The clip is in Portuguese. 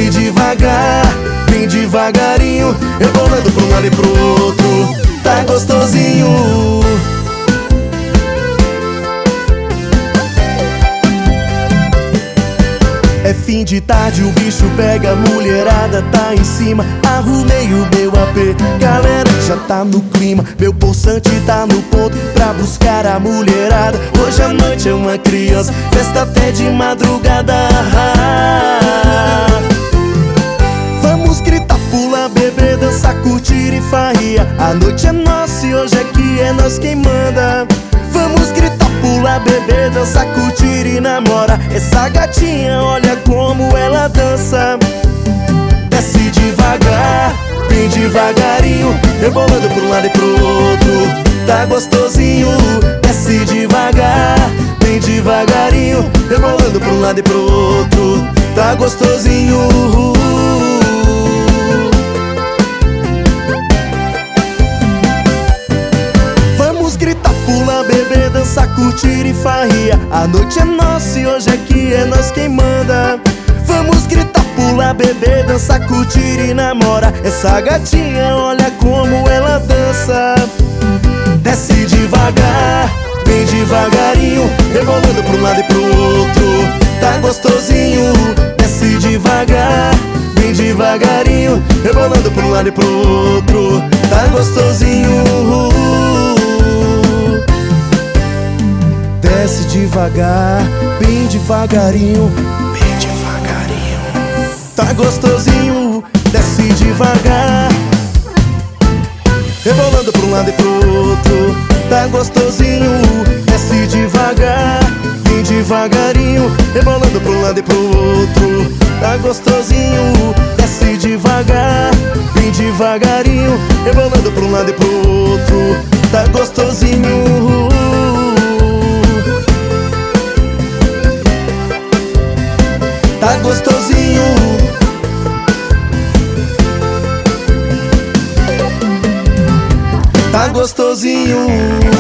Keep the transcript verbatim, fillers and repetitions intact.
desce devagar, bem devagarinho, rebolando pra um lado e pro outro, tá gostosinho. É fim de tarde, o bicho pega, a mulherada tá em cima. Arrumei o meu A P, galera já tá no clima. Meu pulsante tá no ponto pra buscar a mulherada. Hoje a noite é uma criança, festa até de madrugada. Vamos gritar, pula, beber, dançar, curtir e farria. A noite é nossa e hoje aqui é nós quem manda. Vamos gritar, pular, beber, dançar, curtir e namorar. Essa gatinha, olha como ela dança. Desce devagar, bem devagarinho, rebolando pra um lado e pro outro, tá gostosinho. Desce devagar, bem devagarinho, rebolando pra um lado e pro outro, tá gostosinho. Gritar, pula, beber, dançar, curtir e farria. A noite é nossa e hoje aqui é nós quem manda. Vamos gritar, pula, beber, dançar, curtir e namorar. Essa gatinha, olha como ela dança. Desce devagar, bem devagarinho, rebolando pra um lado e pro outro, tá gostosinho. Desce devagar, bem devagarinho, rebolando pra um lado e pro outro, tá gostosinho. Desce devagar, bem devagarinho, bem devagarinho, tá gostosinho. Desce devagar, rebolando pra um lado e pro outro, tá gostosinho. Desce devagar, bem devagarinho, rebolando pra um lado e pro outro, tá gostosinho. Desce devagar, bem devagarinho, rebolando pra um lado e pro outro, tá gostosinho. Tá gostosinho. Tá gostosinho.